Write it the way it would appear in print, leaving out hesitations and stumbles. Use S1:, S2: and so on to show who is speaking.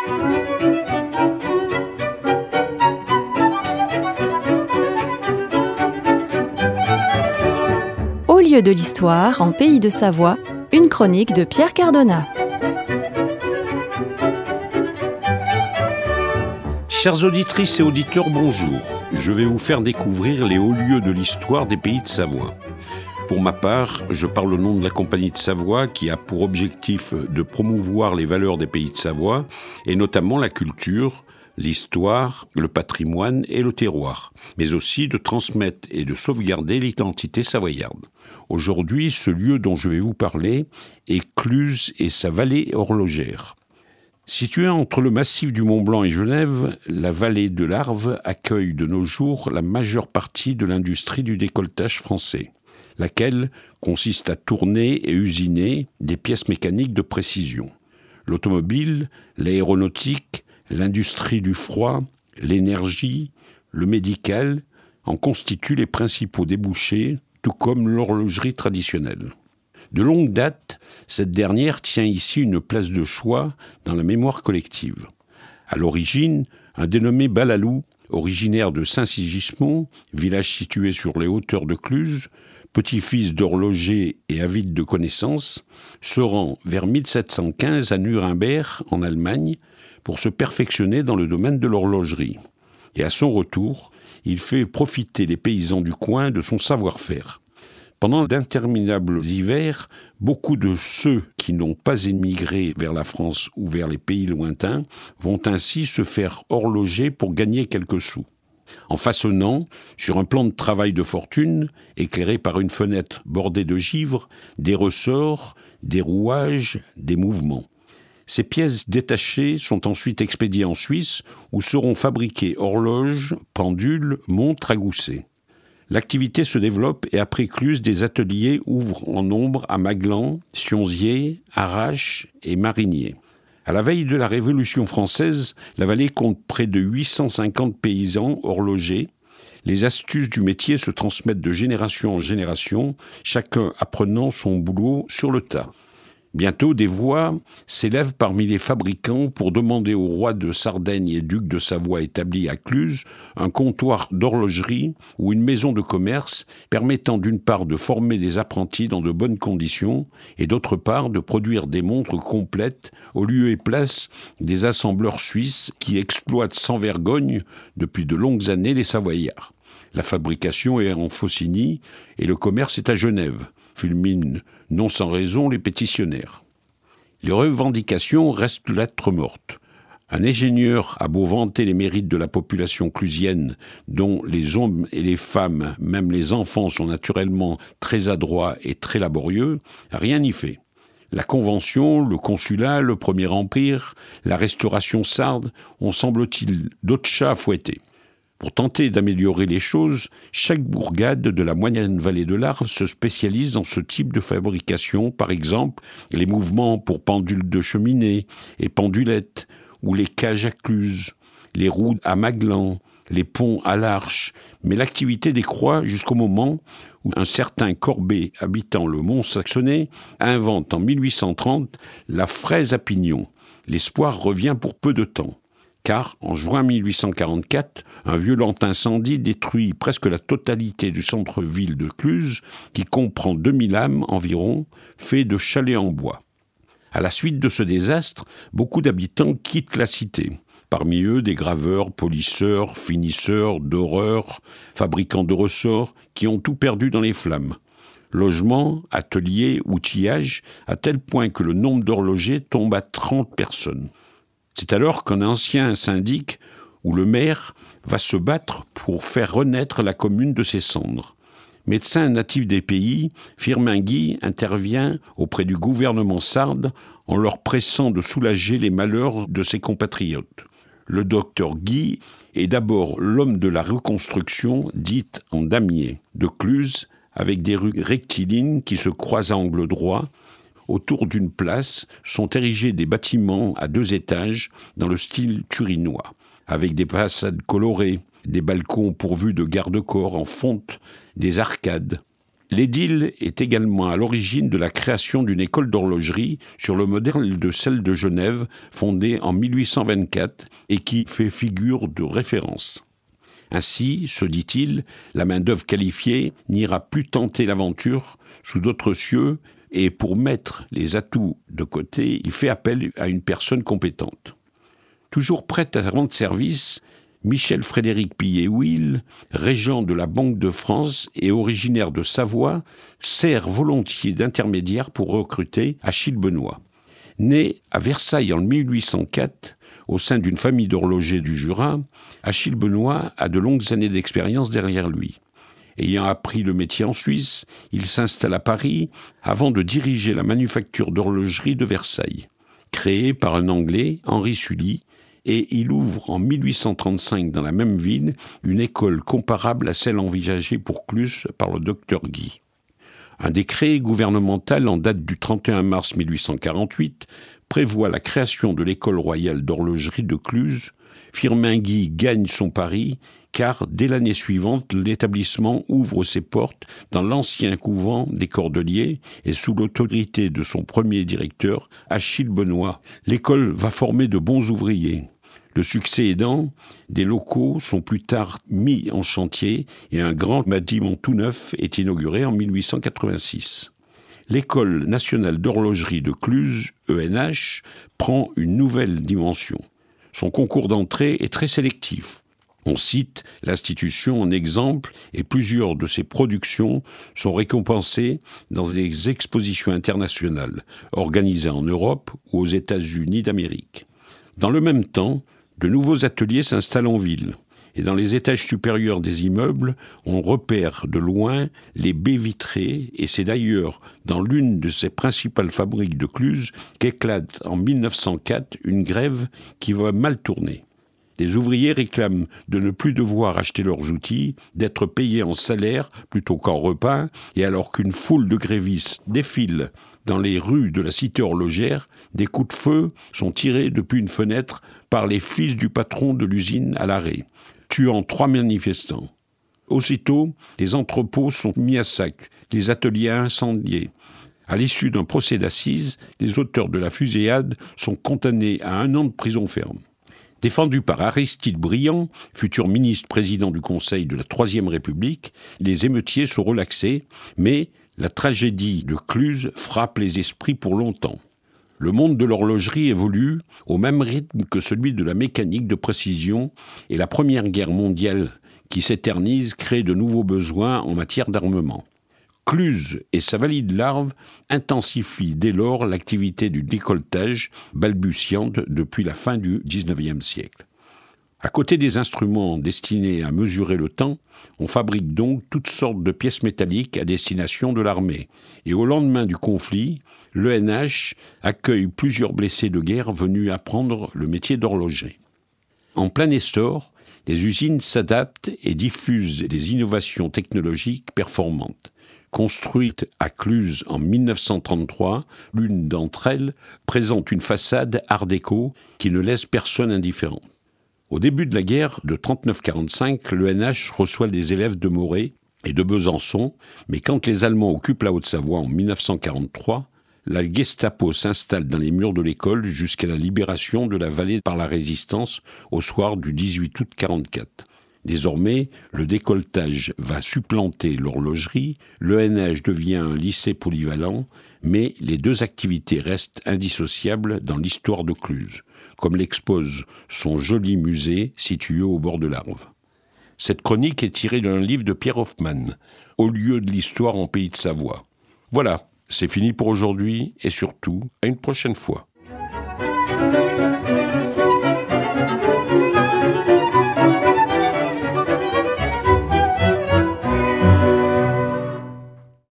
S1: Au lieu de l'histoire, en Pays de Savoie, une chronique de Pierre Cardona.
S2: Chères auditrices et auditeurs, bonjour. Je vais vous faire découvrir les hauts lieux de l'histoire des Pays de Savoie. Pour ma part, je parle au nom de la Compagnie de Savoie qui a pour objectif de promouvoir les valeurs des Pays de Savoie et notamment la culture, l'histoire, le patrimoine et le terroir, mais aussi de transmettre et de sauvegarder l'identité savoyarde. Aujourd'hui, ce lieu dont je vais vous parler est Cluses et sa vallée horlogère. Située entre le massif du Mont-Blanc et Genève, la vallée de l'Arve accueille de nos jours la majeure partie de l'industrie du décolletage français, laquelle consiste à tourner et usiner des pièces mécaniques de précision. L'automobile, l'aéronautique, l'industrie du froid, l'énergie, le médical en constituent les principaux débouchés, tout comme l'horlogerie traditionnelle. De longue date, cette dernière tient ici une place de choix dans la mémoire collective. À l'origine, un dénommé Balalou, originaire de Saint-Sigismond, village situé sur les hauteurs de Cluses, petit-fils d'horloger et avide de connaissances, se rend vers 1715 à Nuremberg, en Allemagne, pour se perfectionner dans le domaine de l'horlogerie. Et à son retour, il fait profiter les paysans du coin de son savoir-faire. Pendant d'interminables hivers, beaucoup de ceux qui n'ont pas émigré vers la France ou vers les pays lointains vont ainsi se faire horloger pour gagner quelques sous, en façonnant, sur un plan de travail de fortune, éclairé par une fenêtre bordée de givre, des ressorts, des rouages, des mouvements. Ces pièces détachées sont ensuite expédiées en Suisse où seront fabriquées horloges, pendules, montres à gousset. L'activité se développe et après Cluses, des ateliers ouvrent en nombre à Maglan, Sionzier, Arrache et Marigné. À la veille de la Révolution française, la vallée compte près de 850 paysans horlogers. Les astuces du métier se transmettent de génération en génération, chacun apprenant son boulot sur le tas. Bientôt, des voix s'élèvent parmi les fabricants pour demander au roi de Sardaigne et duc de Savoie établi à Cluses un comptoir d'horlogerie ou une maison de commerce permettant d'une part de former des apprentis dans de bonnes conditions et d'autre part de produire des montres complètes au lieu et place des assembleurs suisses qui exploitent sans vergogne depuis de longues années les Savoyards. La fabrication est en Faucigny et le commerce est à Genève, fulminent non sans raison les pétitionnaires. Les revendications restent lettre morte. Un ingénieur a beau vanter les mérites de la population clusienne, dont les hommes et les femmes, même les enfants, sont naturellement très adroits et très laborieux, rien n'y fait. La Convention, le Consulat, le Premier Empire, la Restauration sarde ont, semble-t-il, d'autres chats à fouetter. Pour tenter d'améliorer les choses, chaque bourgade de la moyenne vallée de l'Arve se spécialise dans ce type de fabrication, par exemple les mouvements pour pendules de cheminée et pendulettes, ou les cages à Cluses, les roues à Maglan, les ponts à l'Arche, mais l'activité décroît jusqu'au moment où un certain Corbet, habitant le Mont-Saxonais, invente en 1830 la fraise à pignon. L'espoir revient pour peu de temps. Car, en juin 1844, un violent incendie détruit presque la totalité du centre-ville de Cluses, qui comprend 2000 âmes environ, fait de chalets en bois. À la suite de ce désastre, beaucoup d'habitants quittent la cité. Parmi eux, des graveurs, polisseurs, finisseurs, doreurs, fabricants de ressorts, qui ont tout perdu dans les flammes. Logements, ateliers, outillage, à tel point que le nombre d'horlogers tombe à 30 personnes. C'est alors qu'un ancien syndic, ou le maire, va se battre pour faire renaître la commune de ses cendres. Médecin natif des pays, Firmin Guy intervient auprès du gouvernement sarde en leur pressant de soulager les malheurs de ses compatriotes. Le docteur Guy est d'abord l'homme de la reconstruction dite en damier de Cluses, avec des rues rectilignes qui se croisent à angle droit. Autour d'une place sont érigés des bâtiments à 2 étages dans le style turinois, avec des façades colorées, des balcons pourvus de garde-corps en fonte, des arcades. L'édile est également à l'origine de la création d'une école d'horlogerie sur le modèle de celle de Genève, fondée en 1824 et qui fait figure de référence. Ainsi, se dit-il, la main-d'œuvre qualifiée n'ira plus tenter l'aventure sous d'autres cieux et pour mettre les atouts de côté, il fait appel à une personne compétente. Toujours prête à rendre service, Michel-Frédéric Pillet-Houil, régent de la Banque de France et originaire de Savoie, sert volontiers d'intermédiaire pour recruter Achille Benoît. Né à Versailles en 1804, au sein d'une famille d'horlogers du Jura, Achille Benoît a de longues années d'expérience derrière lui. Ayant appris le métier en Suisse, il s'installe à Paris avant de diriger la manufacture d'horlogerie de Versailles. Créée par un Anglais, Henri Sully, et il ouvre en 1835 dans la même ville une école comparable à celle envisagée pour Cluse par le docteur Guy. Un décret gouvernemental en date du 31 mars 1848 prévoit la création de l'école royale d'horlogerie de Cluse. Firmin Guy gagne son pari car dès l'année suivante, l'établissement ouvre ses portes dans l'ancien couvent des Cordeliers et sous l'autorité de son premier directeur, Achille Benoît. L'école va former de bons ouvriers. Le succès aidant, des locaux sont plus tard mis en chantier et un grand bâtiment tout neuf est inauguré en 1886. L'École nationale d'horlogerie de Cluse, ENH, prend une nouvelle dimension. Son concours d'entrée est très sélectif. On cite l'institution en exemple et plusieurs de ses productions sont récompensées dans des expositions internationales organisées en Europe ou aux États-Unis d'Amérique. Dans le même temps, de nouveaux ateliers s'installent en ville. Et dans les étages supérieurs des immeubles, on repère de loin les baies vitrées, et c'est d'ailleurs dans l'une de ces principales fabriques de Cluse qu'éclate en 1904 une grève qui va mal tourner. Les ouvriers réclament de ne plus devoir acheter leurs outils, d'être payés en salaire plutôt qu'en repas, et alors qu'une foule de grévistes défile dans les rues de la cité horlogère, des coups de feu sont tirés depuis une fenêtre par les fils du patron de l'usine à l'arrêt, tuant 3 manifestants. Aussitôt, les entrepôts sont mis à sac, les ateliers incendiés. À l'issue d'un procès d'assises, les auteurs de la fusillade sont condamnés à 1 an de prison ferme. Défendu par Aristide Briand, futur ministre-président du Conseil de la Troisième République, les émeutiers sont relaxés, mais la tragédie de Cluse frappe les esprits pour longtemps. Le monde de l'horlogerie évolue au même rythme que celui de la mécanique de précision et la Première Guerre mondiale qui s'éternise crée de nouveaux besoins en matière d'armement. Cluse et sa valide larve intensifient dès lors l'activité du décolletage balbutiante depuis la fin du XIXe siècle. À côté des instruments destinés à mesurer le temps, on fabrique donc toutes sortes de pièces métalliques à destination de l'armée. Et au lendemain du conflit, l'ENH accueille plusieurs blessés de guerre venus apprendre le métier d'horloger. En plein essor, les usines s'adaptent et diffusent des innovations technologiques performantes. Construite à Cluse en 1933, l'une d'entre elles présente une façade art déco qui ne laisse personne indifférent. Au début de la guerre de 39-45, l'ENH reçoit des élèves de Morée et de Besançon, mais quand les Allemands occupent la Haute-Savoie en 1943, la Gestapo s'installe dans les murs de l'école jusqu'à la libération de la vallée par la résistance au soir du 18 août 1944. Désormais, le décolletage va supplanter l'horlogerie, l'ENH devient un lycée polyvalent, mais les deux activités restent indissociables dans l'histoire de Cluse, comme l'expose son joli musée situé au bord de l'Arve. Cette chronique est tirée d'un livre de Pierre Hoffmann, Au lieu de l'histoire en pays de Savoie. Voilà, c'est fini pour aujourd'hui et surtout, à une prochaine fois.